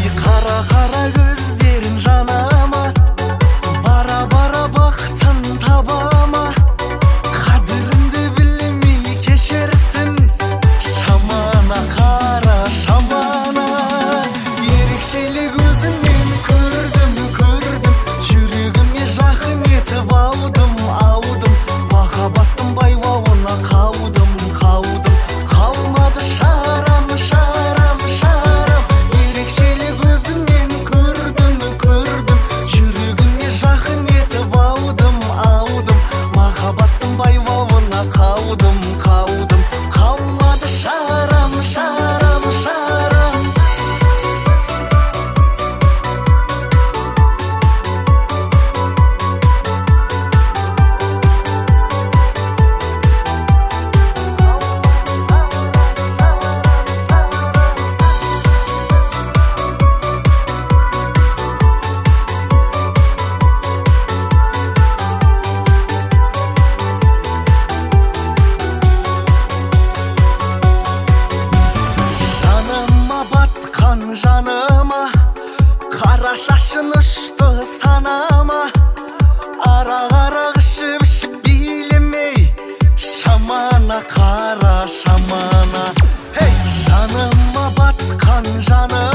қара қара көздерің жанама, бара бара бақытын табама. Қадіріңді білмей кешерсің, шамана қара шамана. Ерекшелік өзіңнен көрдім, жүрегіме жақын етіп алдым. Махаббаттың байлауына қалдым. Қалмады шарам. Ерекшелік өзіңнен көрдім, жүрегіме жақын етіп алдым. Махаббаттың байлауына қалдым. Қалмады шарам. Жаныма қара шашын ұшты санама, арақ ішіп билемей шамана қара шамана. Жаныма батқан жаныма